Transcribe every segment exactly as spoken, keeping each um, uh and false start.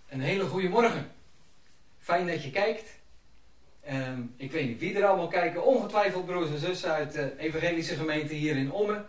Een hele goede morgen. Fijn dat je kijkt. Um, ik weet niet wie er allemaal kijken. Ongetwijfeld broers en zussen uit de evangelische gemeente hier in Ommen.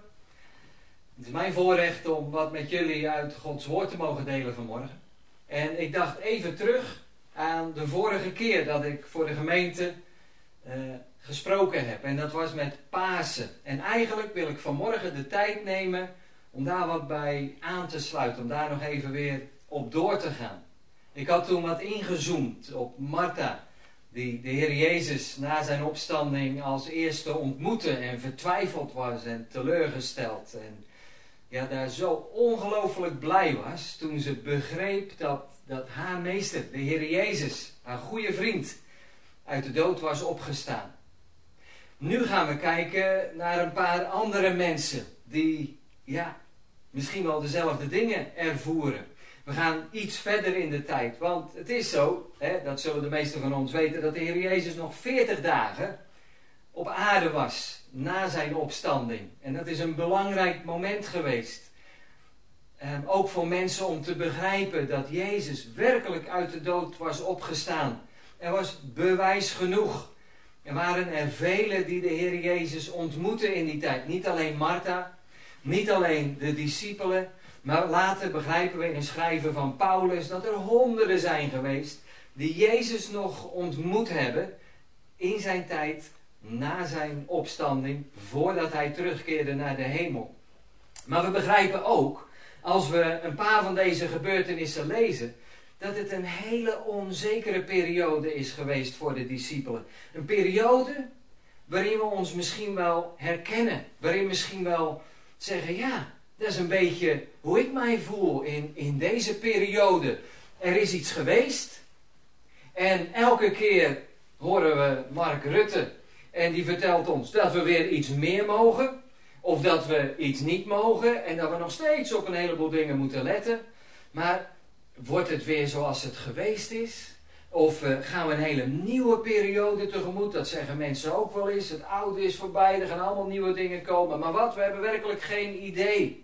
Het is mijn voorrecht om wat met jullie uit Gods woord te mogen delen vanmorgen. En ik dacht even terug aan de vorige keer dat ik voor de gemeente uh, gesproken heb. En dat was met Pasen. En eigenlijk wil ik vanmorgen de tijd nemen om daar wat bij aan te sluiten. Om daar nog even weer op door te gaan. Ik had toen wat ingezoomd op Martha, die de Heer Jezus na zijn opstanding als eerste ontmoette en vertwijfeld was en teleurgesteld. En ja, daar zo ongelooflijk blij was toen ze begreep dat, dat haar meester, de Heer Jezus, haar goede vriend, uit de dood was opgestaan. Nu gaan we kijken naar een paar andere mensen die, ja, misschien wel dezelfde dingen ervoeren. We gaan iets verder in de tijd, want het is zo, hè, dat zullen de meesten van ons weten, dat de Heer Jezus nog veertig dagen op aarde was na zijn opstanding. En dat is een belangrijk moment geweest. Um, ook voor mensen om te begrijpen dat Jezus werkelijk uit de dood was opgestaan. Er was bewijs genoeg. Er waren er velen die de Heer Jezus ontmoetten in die tijd. Niet alleen Martha, niet alleen de discipelen. Maar later begrijpen we in een schrijven van Paulus dat er honderden zijn geweest die Jezus nog ontmoet hebben in zijn tijd na zijn opstanding, voordat hij terugkeerde naar de hemel. Maar we begrijpen ook, als we een paar van deze gebeurtenissen lezen, dat het een hele onzekere periode is geweest voor de discipelen. Een periode waarin we ons misschien wel herkennen, waarin we misschien wel zeggen, ja, dat is een beetje hoe ik mij voel in, in deze periode. Er is iets geweest. En elke keer horen we Mark Rutte. En die vertelt ons dat we weer iets meer mogen. Of dat we iets niet mogen. En dat we nog steeds op een heleboel dingen moeten letten. Maar wordt het weer zoals het geweest is? Of uh, gaan we een hele nieuwe periode tegemoet? Dat zeggen mensen ook wel eens. Het oude is voorbij. Er gaan allemaal nieuwe dingen komen. Maar wat? We hebben werkelijk geen idee.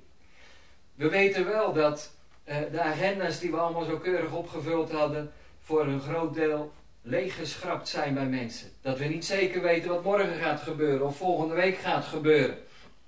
We weten wel dat uh, de agenda's die we allemaal zo keurig opgevuld hadden, voor een groot deel leeggeschrapt zijn bij mensen. Dat we niet zeker weten wat morgen gaat gebeuren of volgende week gaat gebeuren.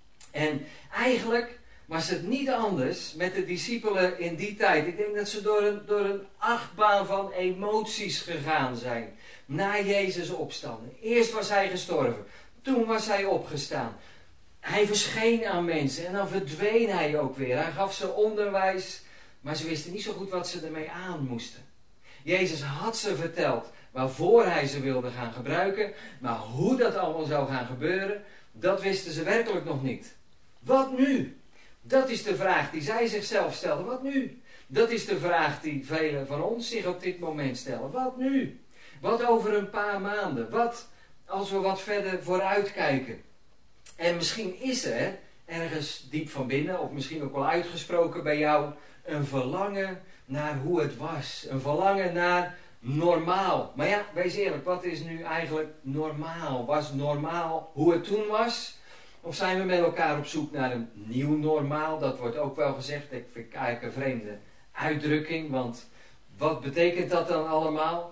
En eigenlijk was het niet anders met de discipelen in die tijd. Ik denk dat ze door een, door een achtbaan van emoties gegaan zijn na Jezus' opstanding. Eerst was hij gestorven, toen was hij opgestaan. Hij verscheen aan mensen en dan verdween hij ook weer. Hij gaf ze onderwijs, maar ze wisten niet zo goed wat ze ermee aan moesten. Jezus had ze verteld waarvoor hij ze wilde gaan gebruiken, maar hoe dat allemaal zou gaan gebeuren, dat wisten ze werkelijk nog niet. Wat nu? Dat is de vraag die zij zichzelf stelden. Wat nu? Dat is de vraag die velen van ons zich op dit moment stellen. Wat nu? Wat over een paar maanden? Wat als we wat verder vooruit kijken? En misschien is er ergens diep van binnen, of misschien ook wel uitgesproken bij jou, een verlangen naar hoe het was. Een verlangen naar normaal. Maar ja, wees eerlijk, wat is nu eigenlijk normaal? Was normaal hoe het toen was? Of zijn we met elkaar op zoek naar een nieuw normaal? Dat wordt ook wel gezegd. Ik vind eigenlijk een vreemde uitdrukking, want wat betekent dat dan allemaal?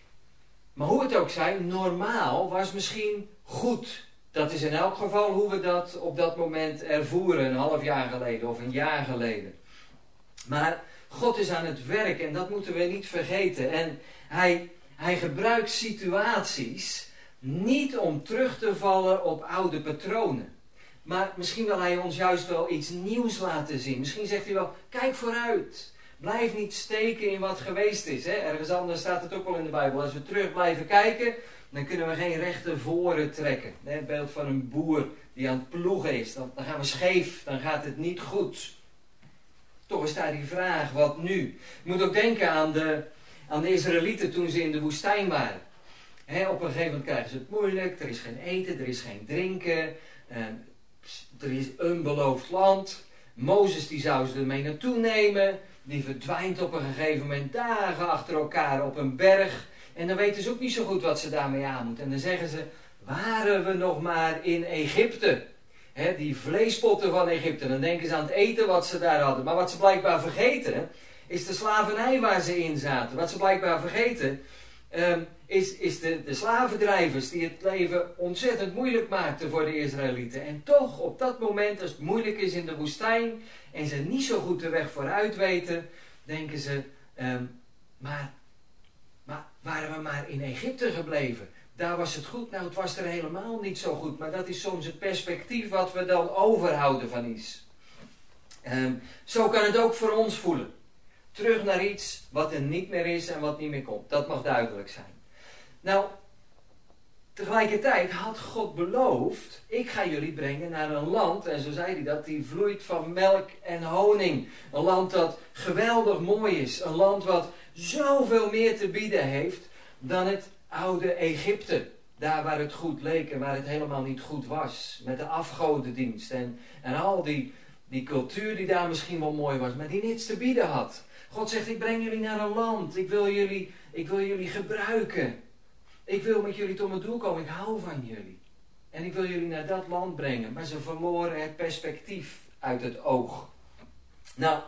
Maar hoe het ook zij, normaal was misschien goed. Dat is in elk geval hoe we dat op dat moment ervoeren, een half jaar geleden of een jaar geleden. Maar God is aan het werk en dat moeten we niet vergeten. En hij, hij gebruikt situaties niet om terug te vallen op oude patronen. Maar misschien wil hij ons juist wel iets nieuws laten zien. Misschien zegt hij wel, kijk vooruit. Blijf niet steken in wat geweest is. Hè? Ergens anders staat het ook wel in de Bijbel. Als we terug blijven kijken, dan kunnen we geen rechte voren trekken. Het beeld van een boer die aan het ploegen is. Dan, dan gaan we scheef, dan gaat het niet goed. Toch is daar die vraag, wat nu? Je moet ook denken aan de, aan de Israëlieten toen ze in de woestijn waren. He, op een gegeven moment krijgen ze het moeilijk. Er is geen eten, er is geen drinken. Uh, er is een beloofd land. Mozes die zou ze ermee naartoe nemen. Die verdwijnt op een gegeven moment dagen achter elkaar op een berg. En dan weten ze ook niet zo goed wat ze daarmee aan moeten. En dan zeggen ze, waren we nog maar in Egypte? He, die vleespotten van Egypte. Dan denken ze aan het eten wat ze daar hadden. Maar wat ze blijkbaar vergeten, is de slavernij waar ze in zaten. Wat ze blijkbaar vergeten, um, is, is de, de slavendrijvers die het leven ontzettend moeilijk maakten voor de Israëlieten. En toch, op dat moment, als het moeilijk is in de woestijn en ze niet zo goed de weg vooruit weten, denken ze, um, maar, maar waren we maar in Egypte gebleven? Daar was het goed. Nou, het was er helemaal niet zo goed. Maar dat is soms het perspectief wat we dan overhouden van iets. Um, zo kan het ook voor ons voelen. Terug naar iets wat er niet meer is en wat niet meer komt. Dat mag duidelijk zijn. Nou, tegelijkertijd had God beloofd, ik ga jullie brengen naar een land, en zo zei hij dat, die vloeit van melk en honing. Een land dat geweldig mooi is. Een land wat zoveel meer te bieden heeft dan het oude Egypte. Daar waar het goed leek en waar het helemaal niet goed was. Met de afgodendienst en, en al die, die cultuur die daar misschien wel mooi was, maar die niets te bieden had. God zegt, ik breng jullie naar een land. Ik wil jullie, ik wil jullie gebruiken. Ik wil met jullie tot mijn doel komen. Ik hou van jullie. En ik wil jullie naar dat land brengen. Maar ze verloren het perspectief uit het oog. Nou,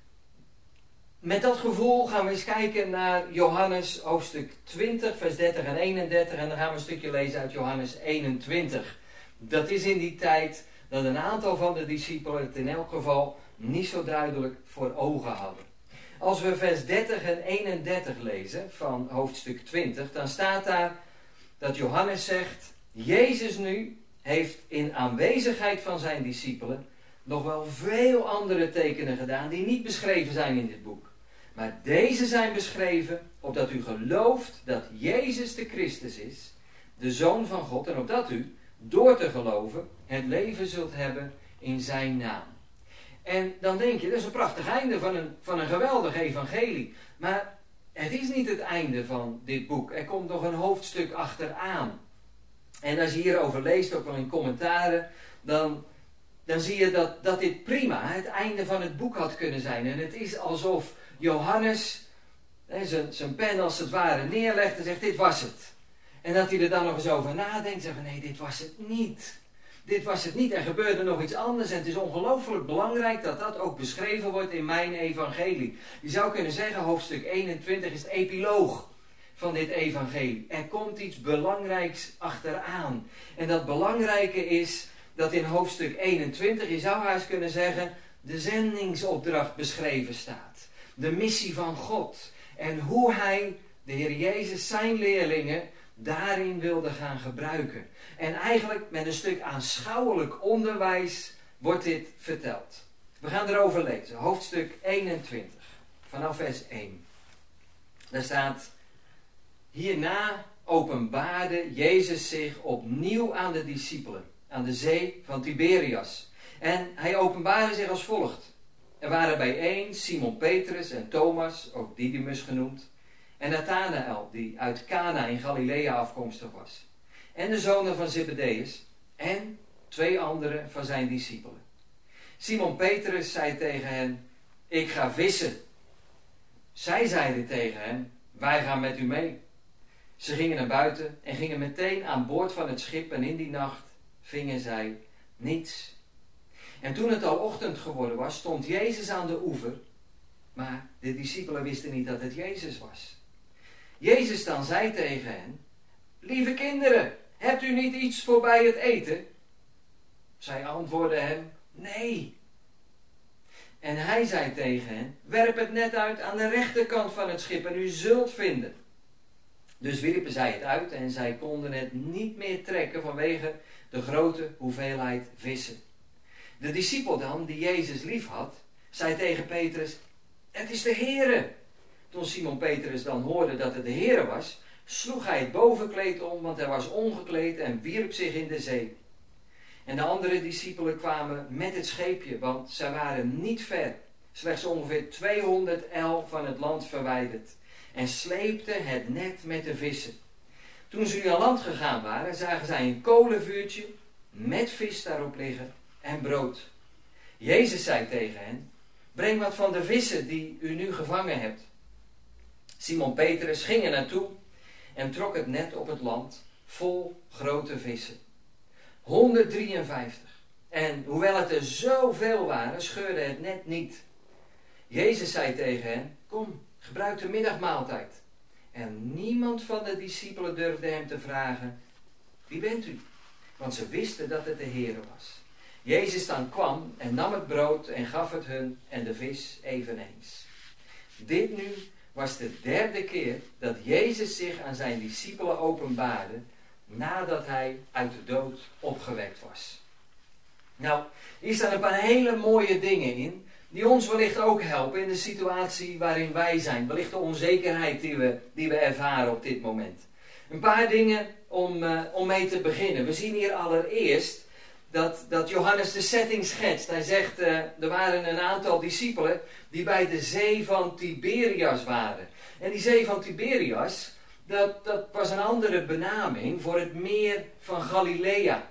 met dat gevoel gaan we eens kijken naar Johannes hoofdstuk twintig, vers dertig en eenendertig. En dan gaan we een stukje lezen uit Johannes eenentwintig. Dat is in die tijd dat een aantal van de discipelen het in elk geval niet zo duidelijk voor ogen hadden. Als we vers dertig en eenendertig lezen van hoofdstuk twintig, dan staat daar dat Johannes zegt, Jezus nu heeft in aanwezigheid van zijn discipelen nog wel veel andere tekenen gedaan die niet beschreven zijn in dit boek. Maar deze zijn beschreven opdat u gelooft dat Jezus de Christus is, de Zoon van God, en opdat u, door te geloven, het leven zult hebben in zijn naam. En dan denk je, dat is een prachtig einde van een, van een geweldig evangelie. Maar het is niet het einde van dit boek. Er komt nog een hoofdstuk achteraan. En als je hierover leest, ook wel in commentaren, dan, dan zie je dat, dat dit prima het einde van het boek had kunnen zijn. En het is alsof Johannes hè, zijn, zijn pen als het ware neerlegt en zegt, dit was het. En dat hij er dan nog eens over nadenkt en zegt, nee, dit was het niet. Dit was het niet, er gebeurde nog iets anders en het is ongelooflijk belangrijk dat dat ook beschreven wordt in mijn evangelie. Je zou kunnen zeggen, hoofdstuk eenentwintig is het epiloog van dit evangelie. Er komt iets belangrijks achteraan. En dat belangrijke is dat in hoofdstuk eenentwintig, je zou haast kunnen zeggen, de zendingsopdracht beschreven staat. De missie van God. En hoe hij, de Heer Jezus, zijn leerlingen daarin wilde gaan gebruiken. En eigenlijk met een stuk aanschouwelijk onderwijs wordt dit verteld. We gaan erover lezen. Hoofdstuk eenentwintig. Vanaf vers één. Daar staat, hierna openbaarde Jezus zich opnieuw aan de discipelen. Aan de zee van Tiberias. En hij openbaarde zich als volgt. Er waren bijeen Simon Petrus en Thomas, ook Didymus genoemd. En Nathanael, die uit Cana in Galilea afkomstig was. En de zonen van Zebedeus. En twee anderen van zijn discipelen. Simon Petrus zei tegen hen, ik ga vissen. Zij zeiden tegen hem, wij gaan met u mee. Ze gingen naar buiten en gingen meteen aan boord van het schip en in die nacht vingen zij niets. En toen het al ochtend geworden was, stond Jezus aan de oever, maar de discipelen wisten niet dat het Jezus was. Jezus dan zei tegen hen, lieve kinderen, hebt u niet iets voorbij het eten? Zij antwoordden hem, nee. En hij zei tegen hen, werp het net uit aan de rechterkant van het schip en u zult vinden. Dus wierpen zij het uit en zij konden het niet meer trekken vanwege de grote hoeveelheid vissen. De discipel dan, die Jezus lief had, zei tegen Petrus, het is de Heere. Toen Simon Petrus dan hoorde dat het de Heere was, sloeg hij het bovenkleed om, want hij was ongekleed en wierp zich in de zee. En de andere discipelen kwamen met het scheepje, want zij waren niet ver, slechts ongeveer tweehonderd el van het land verwijderd, en sleepten het net met de vissen. Toen ze nu aan land gegaan waren, zagen zij een kolenvuurtje met vis daarop liggen en brood. Jezus zei tegen hen, breng wat van de vissen die u nu gevangen hebt. Simon Petrus ging er naartoe en trok het net op het land vol grote vissen. honderddrieënvijftig. En hoewel het er zoveel waren, scheurde het net niet. Jezus zei tegen hen, kom, gebruik de middagmaaltijd. En niemand van de discipelen durfde hem te vragen, wie bent u? Want ze wisten dat het de Heere was. Jezus dan kwam en nam het brood en gaf het hun en de vis eveneens. Dit nu was de derde keer dat Jezus zich aan zijn discipelen openbaarde nadat hij uit de dood opgewekt was. Nou, hier staan een paar hele mooie dingen in die ons wellicht ook helpen in de situatie waarin wij zijn. Wellicht de onzekerheid die we, die we ervaren op dit moment. Een paar dingen om, uh, om mee te beginnen. We zien hier allereerst dat, dat Johannes de setting schetst. Hij zegt, uh, er waren een aantal discipelen die bij de zee van Tiberias waren. En die zee van Tiberias, dat, dat was een andere benaming voor het meer van Galilea.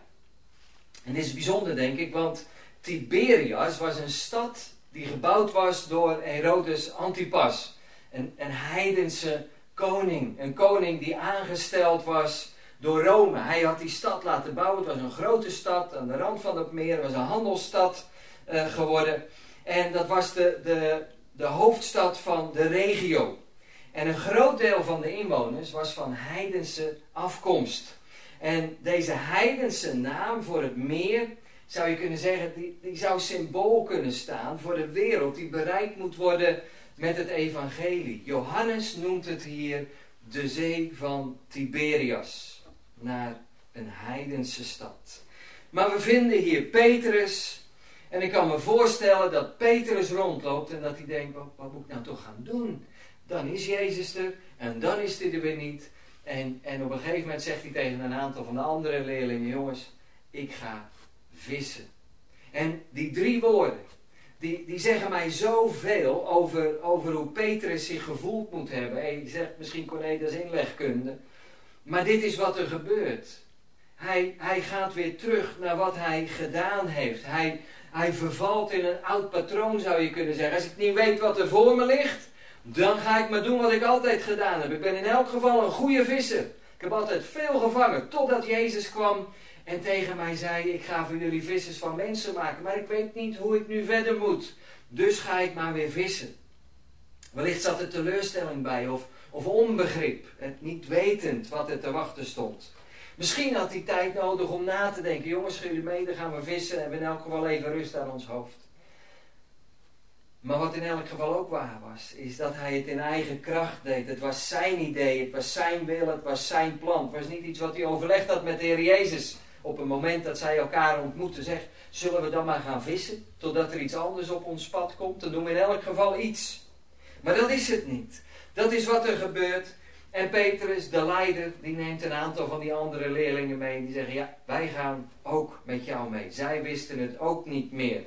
En dit is bijzonder, denk ik, want Tiberias was een stad die gebouwd was door Herodes Antipas. Een, een heidense koning. Een koning die aangesteld was door Rome. Hij had die stad laten bouwen. Het was een grote stad aan de rand van het meer. Het was een handelsstad uh, geworden. En dat was de, de, de hoofdstad van de regio. En een groot deel van de inwoners was van heidense afkomst. En deze heidense naam voor het meer, zou je kunnen zeggen, die, die zou symbool kunnen staan voor de wereld die bereikt moet worden met het evangelie. Johannes noemt het hier de zee van Tiberias, naar een heidense stad. Maar we vinden hier Petrus, en ik kan me voorstellen dat Petrus rondloopt en dat hij denkt, wat, wat moet ik nou toch gaan doen? Dan is Jezus er en dan is hij er weer niet. En, en op een gegeven moment zegt hij tegen een aantal van de andere leerlingen, jongens, ik ga vissen. En die drie woorden, die, die zeggen mij zoveel over, over hoe Petrus zich gevoeld moet hebben. Hey, je zegt misschien Cornelius inlegkunde, maar dit is wat er gebeurt. Hij, hij gaat weer terug naar wat hij gedaan heeft. Hij, hij vervalt in een oud patroon, zou je kunnen zeggen. Als ik niet weet wat er voor me ligt, dan ga ik maar doen wat ik altijd gedaan heb. Ik ben in elk geval een goede visser. Ik heb altijd veel gevangen, totdat Jezus kwam en tegen mij zei, ik ga voor jullie vissers van mensen maken, maar ik weet niet hoe ik nu verder moet. Dus ga ik maar weer vissen. Wellicht zat er teleurstelling bij of, of onbegrip, het niet wetend wat er te wachten stond. Misschien had hij tijd nodig om na te denken, jongens, gaan jullie mee, dan gaan we vissen en hebben in elk geval even rust aan ons hoofd. Maar wat in elk geval ook waar was, is dat hij het in eigen kracht deed. Het was zijn idee, het was zijn wil, het was zijn plan. Het was niet iets wat hij overlegd had met de Heer Jezus. Op het moment dat zij elkaar ontmoeten, zegt, zullen we dan maar gaan vissen? Totdat er iets anders op ons pad komt, dan doen we in elk geval iets. Maar dat is het niet. Dat is wat er gebeurt. En Petrus, de leider, die neemt een aantal van die andere leerlingen mee. Die zeggen, ja, wij gaan ook met jou mee. Zij wisten het ook niet meer.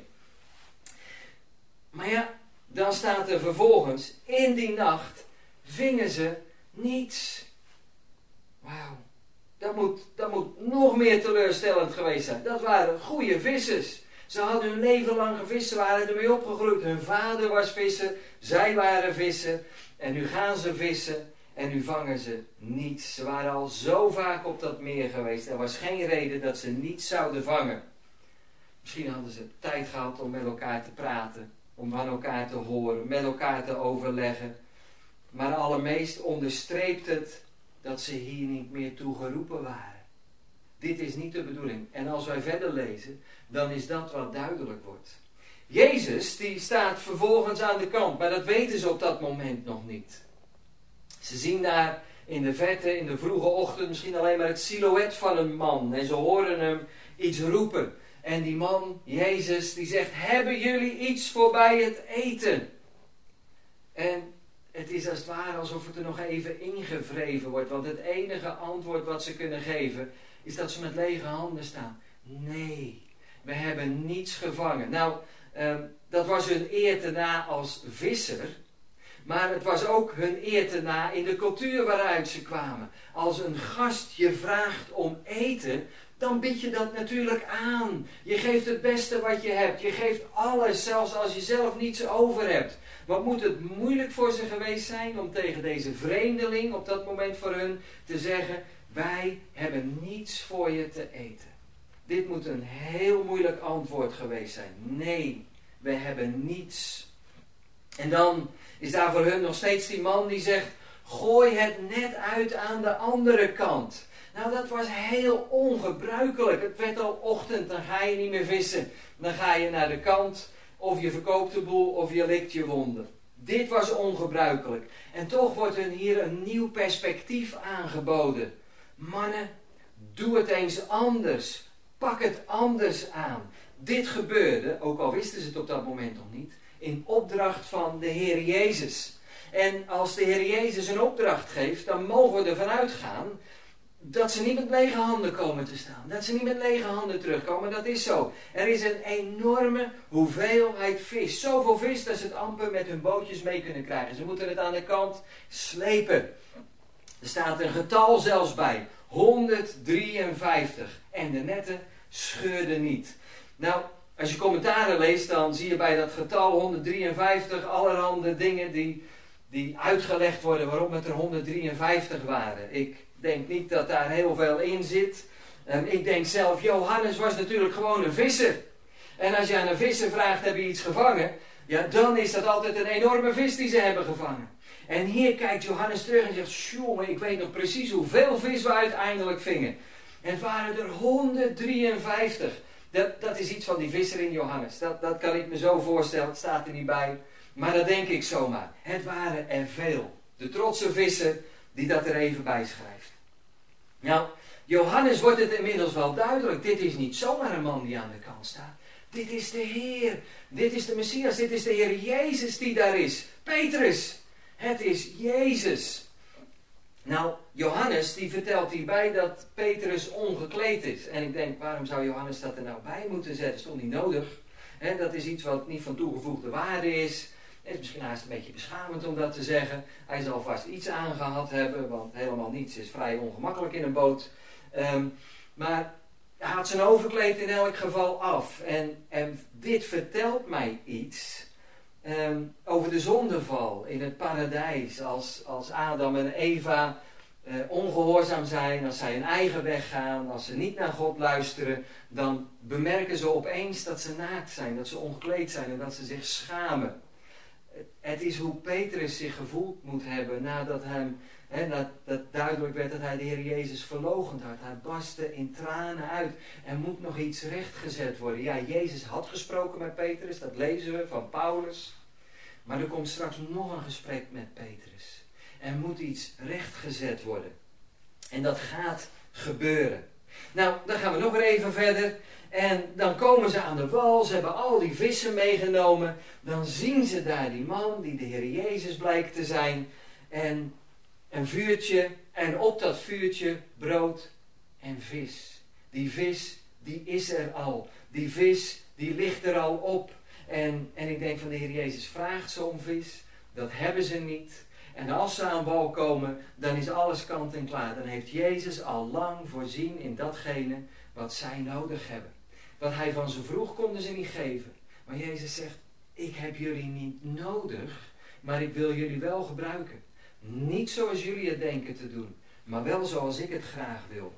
Maar ja, dan staat er vervolgens, in die nacht vingen ze niets. Wauw, dat moet, dat moet nog meer teleurstellend geweest zijn. Dat waren goede vissers. Ze hadden hun leven lang gevist, ze waren ermee opgegroeid. Hun vader was visser, zij waren visser. En nu gaan ze vissen en nu vangen ze niets. Ze waren al zo vaak op dat meer geweest. Er was geen reden dat ze niets zouden vangen. Misschien hadden ze tijd gehad om met elkaar te praten. Om van elkaar te horen, met elkaar te overleggen. Maar allermeest onderstreept het dat ze hier niet meer toe geroepen waren. Dit is niet de bedoeling. En als wij verder lezen, dan is dat wat duidelijk wordt. Jezus, die staat vervolgens aan de kant, maar dat weten ze op dat moment nog niet. Ze zien daar in de verte, in de vroege ochtend, misschien alleen maar het silhouet van een man. En ze horen hem iets roepen. En die man, Jezus, die zegt, hebben jullie iets voorbij het eten? En het is als het ware alsof het er nog even ingevreven wordt. Want het enige antwoord wat ze kunnen geven, is dat ze met lege handen staan. Nee, we hebben niets gevangen. Nou, eh, dat was hun eer te na als visser. Maar het was ook hun eer te na in de cultuur waaruit ze kwamen. Als een gast je vraagt om eten, dan bied je dat natuurlijk aan. Je geeft het beste wat je hebt. Je geeft alles, zelfs als je zelf niets over hebt. Wat moet het moeilijk voor ze geweest zijn om tegen deze vreemdeling op dat moment voor hun te zeggen, wij hebben niets voor je te eten. Dit moet een heel moeilijk antwoord geweest zijn. Nee, we hebben niets. En dan is daar voor hun nog steeds die man die zegt, gooi het net uit aan de andere kant. Nou, dat was heel ongebruikelijk. Het werd al ochtend, dan ga je niet meer vissen. Dan ga je naar de kant, of je verkoopt de boel, of je likt je wonden. Dit was ongebruikelijk. En toch wordt hun hier een nieuw perspectief aangeboden. Mannen, doe het eens anders. Pak het anders aan. Dit gebeurde, ook al wisten ze het op dat moment nog niet, in opdracht van de Heer Jezus. En als de Heer Jezus een opdracht geeft, dan mogen we ervan uitgaan dat ze niet met lege handen komen te staan. Dat ze niet met lege handen terugkomen. Dat is zo. Er is een enorme hoeveelheid vis. Zoveel vis dat ze het amper met hun bootjes mee kunnen krijgen. Ze moeten het aan de kant slepen. Er staat een getal zelfs bij. honderddrieënvijftig. En de netten scheurden niet. Nou, als je commentaren leest, dan zie je bij dat getal honderddrieënvijftig allerhande dingen die, die uitgelegd worden waarom het er honderddrieënvijftig waren. Ik denk niet dat daar heel veel in zit. Um, ik denk zelf, Johannes was natuurlijk gewoon een visser. En als je aan een visser vraagt, heb je iets gevangen? Ja, dan is dat altijd een enorme vis die ze hebben gevangen. En hier kijkt Johannes terug en zegt, jongen, ik weet nog precies hoeveel vis we uiteindelijk vingen. En het waren er honderddrieënvijftig. Dat, dat is iets van die visser in Johannes. Dat, dat kan ik me zo voorstellen, het staat er niet bij. Maar dat denk ik zomaar. Het waren er veel. De trotse visser die dat er even bij schrijft. Nou, Johannes wordt het inmiddels wel duidelijk. Dit is niet zomaar een man die aan de kant staat. Dit is de Heer. Dit is de Messias. Dit is de Heer Jezus die daar is. Petrus. Het is Jezus. Nou, Johannes die vertelt hierbij dat Petrus ongekleed is. En ik denk, waarom zou Johannes dat er nou bij moeten zetten? Dat is toch niet nodig? He, dat is iets wat niet van toegevoegde waarde is. Het is misschien haast een beetje beschamend om dat te zeggen. Hij zal vast iets aangehad hebben, want helemaal niets is vrij ongemakkelijk in een boot. Um, maar hij had zijn overkleed in elk geval af. En, en dit vertelt mij iets um, over de zondeval in het paradijs. Als, als Adam en Eva uh, ongehoorzaam zijn, als zij hun eigen weg gaan, als ze niet naar God luisteren, dan bemerken ze opeens dat ze naakt zijn, dat ze ongekleed zijn en dat ze zich schamen. Het is hoe Petrus zich gevoeld moet hebben nadat hem, hè, dat duidelijk werd dat hij de Heer Jezus verloochend had. Hij barstte in tranen uit. Er moet nog iets rechtgezet worden. Ja, Jezus had gesproken met Petrus, dat lezen we van Paulus. Maar er komt straks nog een gesprek met Petrus. Er moet iets rechtgezet worden. En dat gaat gebeuren. Nou, dan gaan we nog weer even verder. En dan komen ze aan de wal, ze hebben al die vissen meegenomen. Dan zien ze daar die man, die de Heer Jezus blijkt te zijn. En een vuurtje, en op dat vuurtje brood en vis. Die vis, die is er al. Die vis, die ligt er al op. En, en ik denk van de Heer Jezus vraagt ze om vis. Dat hebben ze niet. En als ze aan wal komen, dan is alles kant en klaar. Dan heeft Jezus al lang voorzien in datgene wat zij nodig hebben. Wat hij van ze vroeg, konden ze niet geven. Maar Jezus zegt, ik heb jullie niet nodig, maar ik wil jullie wel gebruiken. Niet zoals jullie het denken te doen, maar wel zoals ik het graag wil.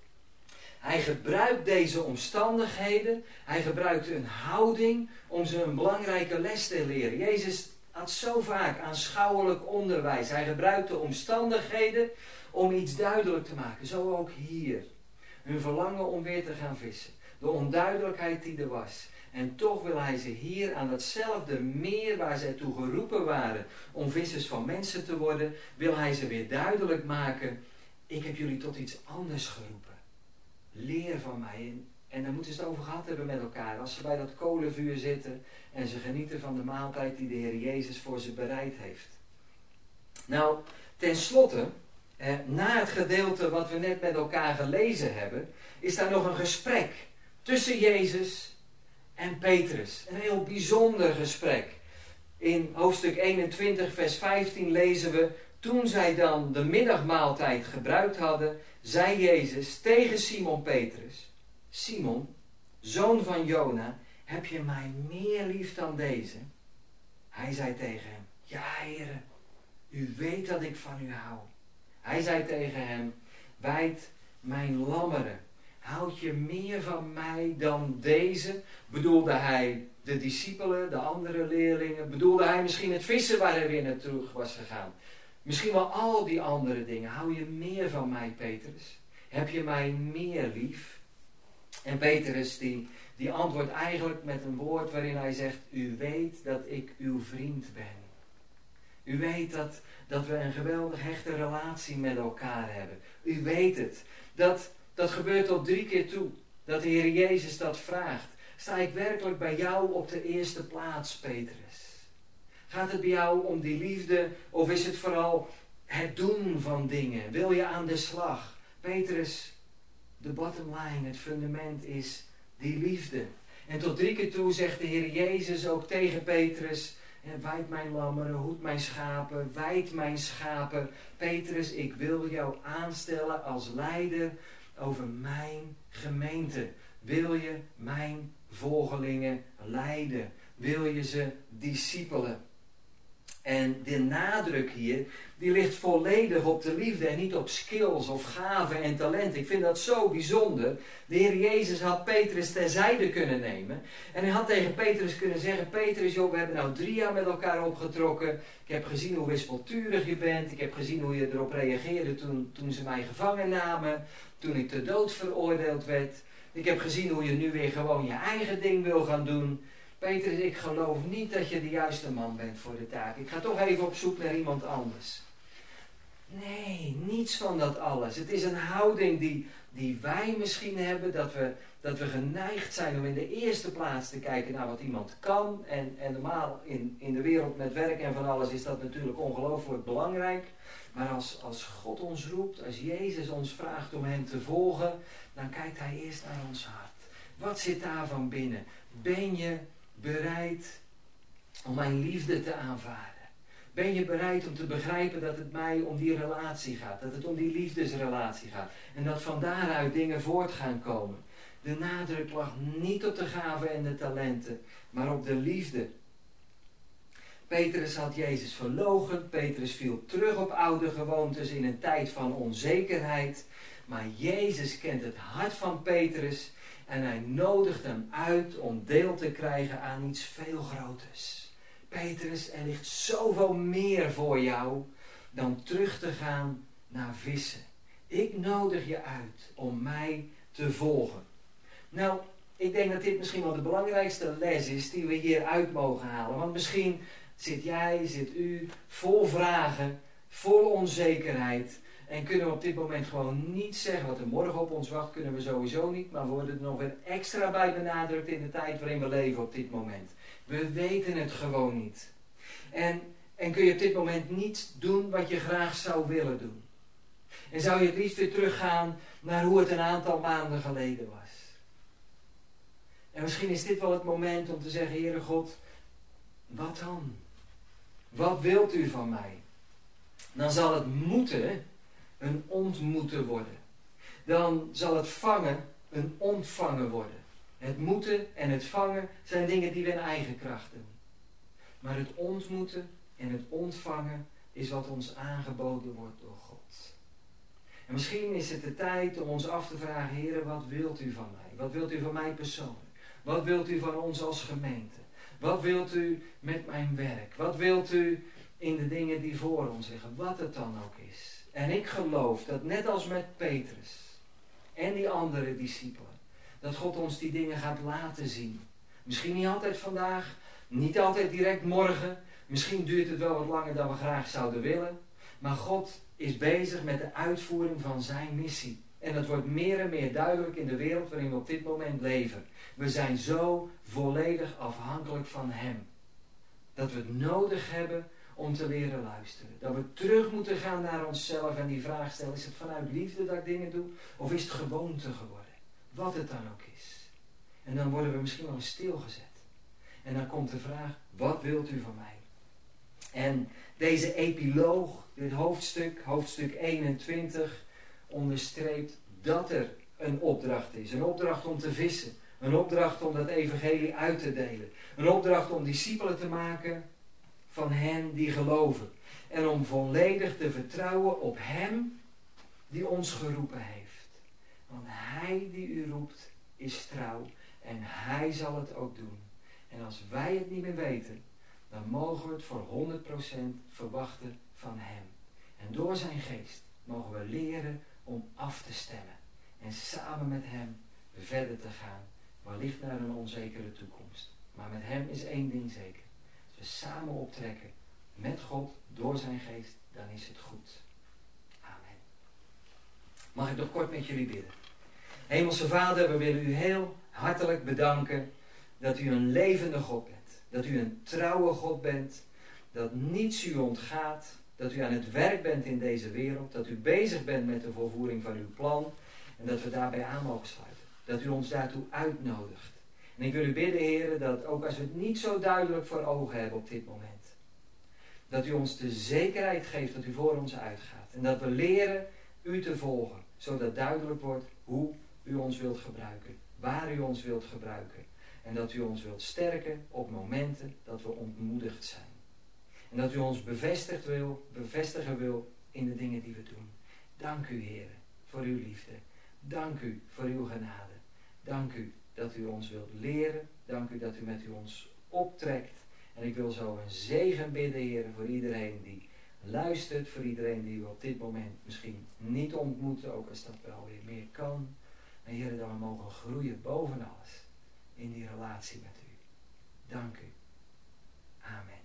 Hij gebruikt deze omstandigheden, hij gebruikt een houding om ze een belangrijke les te leren. Jezus had zo vaak aanschouwelijk onderwijs. Hij gebruikt de omstandigheden om iets duidelijk te maken. Zo ook hier. Hun verlangen om weer te gaan vissen. De onduidelijkheid die er was. En toch wil hij ze hier aan datzelfde meer waar zij toe geroepen waren om vissers van mensen te worden, wil hij ze weer duidelijk maken. Ik heb jullie tot iets anders geroepen. Leer van mij. En, en daar moeten ze het over gehad hebben met elkaar. Als ze bij dat kolenvuur zitten en ze genieten van de maaltijd die de Heer Jezus voor ze bereid heeft. Nou, tenslotte, eh, na het gedeelte wat we net met elkaar gelezen hebben, is daar nog een gesprek tussen Jezus en Petrus. Een heel bijzonder gesprek. In hoofdstuk eenentwintig vers vijftien lezen we, toen zij dan de middagmaaltijd gebruikt hadden, zei Jezus tegen Simon Petrus, Simon, zoon van Jona, heb je mij meer lief dan deze? Hij zei tegen hem, ja Heere, u weet dat ik van u hou. Hij zei tegen hem, wijd mijn lammeren. Houd je meer van mij dan deze? Bedoelde hij de discipelen, de andere leerlingen? Bedoelde hij misschien het vissen waar hij weer naartoe was gegaan? Misschien wel al die andere dingen. Hou je meer van mij, Petrus? Heb je mij meer lief? En Petrus die, die antwoordt eigenlijk met een woord waarin hij zegt, u weet dat ik uw vriend ben. U weet dat, dat we een geweldig hechte relatie met elkaar hebben. U weet het. Dat, dat gebeurt tot drie keer toe. Dat de Heer Jezus dat vraagt. Sta ik werkelijk bij jou op de eerste plaats, Petrus? Gaat het bij jou om die liefde of is het vooral het doen van dingen? Wil je aan de slag? Petrus, de bottom line, het fundament is die liefde. En tot drie keer toe zegt de Heer Jezus ook tegen Petrus, wijd mijn lammeren, hoed mijn schapen, wijd mijn schapen. Petrus, ik wil jou aanstellen als leider over mijn gemeente. Wil je mijn volgelingen leiden? Wil je ze discipelen? En de nadruk hier, die ligt volledig op de liefde en niet op skills of gaven en talenten. Ik vind dat zo bijzonder. De Heer Jezus had Petrus terzijde kunnen nemen. En hij had tegen Petrus kunnen zeggen, Petrus, joh, we hebben nou drie jaar met elkaar opgetrokken. Ik heb gezien hoe wispelturig je bent. Ik heb gezien hoe je erop reageerde toen, toen ze mij gevangen namen. Toen ik ter dood veroordeeld werd. Ik heb gezien hoe je nu weer gewoon je eigen ding wil gaan doen. Petrus, ik geloof niet dat je de juiste man bent voor de taak. Ik ga toch even op zoek naar iemand anders. Nee, niets van dat alles. Het is een houding die, die wij misschien hebben, dat we, dat we geneigd zijn om in de eerste plaats te kijken naar wat iemand kan. En, en normaal in, in de wereld met werk en van alles is dat natuurlijk ongelooflijk belangrijk. Maar als, als God ons roept, als Jezus ons vraagt om hem te volgen, dan kijkt hij eerst naar ons hart. Wat zit daar van binnen? Ben je bereid om mijn liefde te aanvaarden? Ben je bereid om te begrijpen dat het mij om die relatie gaat? Dat het om die liefdesrelatie gaat. En dat van daaruit dingen voort gaan komen. De nadruk lag niet op de gaven en de talenten, maar op de liefde. Petrus had Jezus verloochend. Petrus viel terug op oude gewoontes in een tijd van onzekerheid. Maar Jezus kent het hart van Petrus. En hij nodigt hem uit om deel te krijgen aan iets veel groters. Petrus, er ligt zoveel meer voor jou dan terug te gaan naar vissen. Ik nodig je uit om mij te volgen. Nou, ik denk dat dit misschien wel de belangrijkste les is die we hier uit mogen halen. Want misschien zit jij, zit u vol vragen, vol onzekerheid. En kunnen we op dit moment gewoon niet zeggen wat er morgen op ons wacht, kunnen we sowieso niet. Maar worden er nog weer extra bij benadrukt in de tijd waarin we leven op dit moment. We weten het gewoon niet. En, en kun je op dit moment niet doen wat je graag zou willen doen. En zou je het liefst weer teruggaan naar hoe het een aantal maanden geleden was. En misschien is dit wel het moment om te zeggen, Heere God, wat dan? Wat wilt u van mij? Dan zal het moeten een ontmoeten worden. Dan zal het vangen een ontvangen worden. Het moeten en het vangen zijn dingen die we in eigen kracht doen. Maar het ontmoeten en het ontvangen is wat ons aangeboden wordt door God. En misschien is het de tijd om ons af te vragen, Heere, wat wilt u van mij? Wat wilt u van mij persoonlijk? Wat wilt u van ons als gemeente? Wat wilt u met mijn werk? Wat wilt u in de dingen die voor ons liggen? Wat het dan ook is. En ik geloof dat net als met Petrus en die andere discipelen, dat God ons die dingen gaat laten zien. Misschien niet altijd vandaag, niet altijd direct morgen. Misschien duurt het wel wat langer dan we graag zouden willen. Maar God is bezig met de uitvoering van zijn missie. En dat wordt meer en meer duidelijk in de wereld waarin we op dit moment leven. We zijn zo volledig afhankelijk van hem. Dat we het nodig hebben om te leren luisteren. Dat we terug moeten gaan naar onszelf en die vraag stellen, is het vanuit liefde dat ik dingen doe? Of is het gewoonte geworden? Wat het dan ook is. En dan worden we misschien wel stilgezet. En dan komt de vraag, wat wilt u van mij? En deze epiloog, dit hoofdstuk, hoofdstuk eenentwintig, onderstreept dat er een opdracht is. Een opdracht om te vissen. Een opdracht om dat evangelie uit te delen. Een opdracht om discipelen te maken van hen die geloven. En om volledig te vertrouwen op hem die ons geroepen heeft. Want hij die u roept is trouw en hij zal het ook doen. En als wij het niet meer weten, dan mogen we het voor honderd procent verwachten van hem. En door zijn geest mogen we leren om af te stemmen. En samen met hem verder te gaan. Wellicht naar een onzekere toekomst. Maar met hem is één ding zeker. Als we samen optrekken met God door zijn geest, dan is het goed. Amen. Mag ik nog kort met jullie bidden? Hemelse Vader, we willen u heel hartelijk bedanken dat u een levende God bent. Dat u een trouwe God bent. Dat niets u ontgaat. Dat u aan het werk bent in deze wereld. Dat u bezig bent met de volvoering van uw plan. En dat we daarbij aan mogen sluiten. Dat u ons daartoe uitnodigt. En ik wil u bidden, heren, dat ook als we het niet zo duidelijk voor ogen hebben op dit moment. Dat u ons de zekerheid geeft dat u voor ons uitgaat. En dat we leren u te volgen. Zodat duidelijk wordt hoe u ons wilt gebruiken. Waar u ons wilt gebruiken. En dat u ons wilt sterken op momenten dat we ontmoedigd zijn. En dat u ons bevestigd wil, bevestigen wil in de dingen die we doen. Dank u, heren, voor uw liefde. Dank u voor uw genade. Dank u dat u ons wilt leren. Dank u dat u met u ons optrekt. En ik wil zo een zegen bidden, heren, voor iedereen die luistert. Voor iedereen die u op dit moment misschien niet ontmoet. Ook als dat wel weer meer kan. Maar heren, dat we mogen groeien boven alles. In die relatie met u. Dank u. Amen.